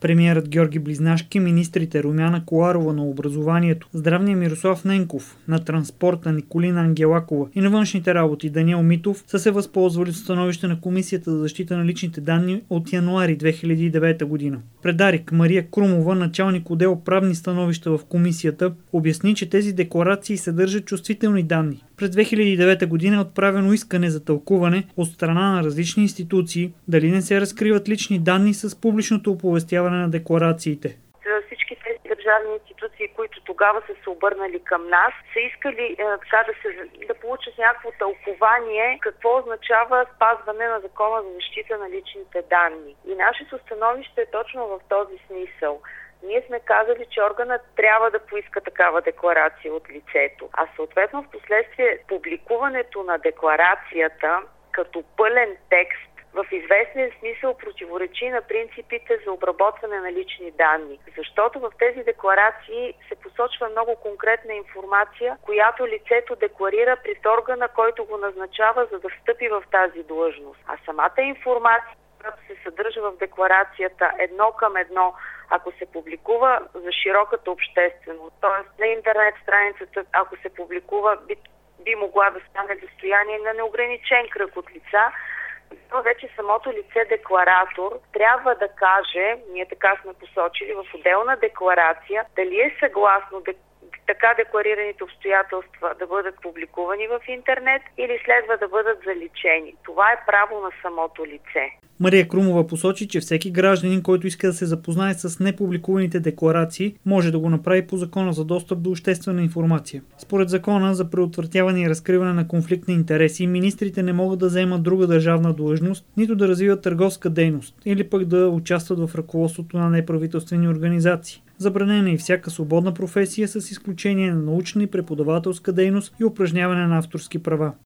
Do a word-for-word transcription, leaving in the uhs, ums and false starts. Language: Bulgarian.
Премиерът Георги Близнашки, министрите Румяна Коларова на образованието, здравния Мирослав Ненков, на транспорта Николина Ангелакова и на външните работи Даниел Митов са се възползвали от становище на Комисията за защита на личните данни от януари две хиляди и девета година. Предарик Мария Крумова, началник отдел правни становища в комисията, обясни, че тези декларации съдържат чувствителни данни. През две хиляди и девета година е отправено искане за тълкуване от страна на различни институции дали не се разкриват лични данни с публичното оповестяване на декларациите. Всички тези държавни институции, които тогава са се обърнали към нас, са искали е, така да, се, да получат някакво тълкование какво означава спазване на Закона за защита на личните данни. И нашето становище е точно в този смисъл. Ние сме казали, че органът трябва да поиска такава декларация от лицето, а съответно в последствие публикуването на декларацията като пълен текст в известен смисъл противоречи на принципите за обработване на лични данни. Защото в тези декларации се посочва много конкретна информация, която лицето декларира пред органа, който го назначава, за да встъпи в тази длъжност. А самата информация, която се съдържа в декларацията едно към едно, ако се публикува за широката общественост, т.е. на интернет страницата, ако се публикува, би, би могла да стане достояние на неограничен кръг от лица, то вече самото лице-декларатор трябва да каже, ние така сме посочили в отделна декларация, дали е съгласно така декларираните обстоятелства да бъдат публикувани в интернет или следва да бъдат заличени. Това е право на самото лице. Мария Крумова посочи, че всеки гражданин, който иска да се запознае с непубликуваните декларации, може да го направи по Закона за достъп до обществена информация. Според Закона за предотвратяване и разкриване на конфликт на интереси, министрите не могат да заемат друга държавна длъжност, нито да развиват търговска дейност, или пък да участват в ръководството на неправителствени организации. Забранена е и всяка свободна професия с изключение на научна и преподавателска дейност и упражняване на авторски права.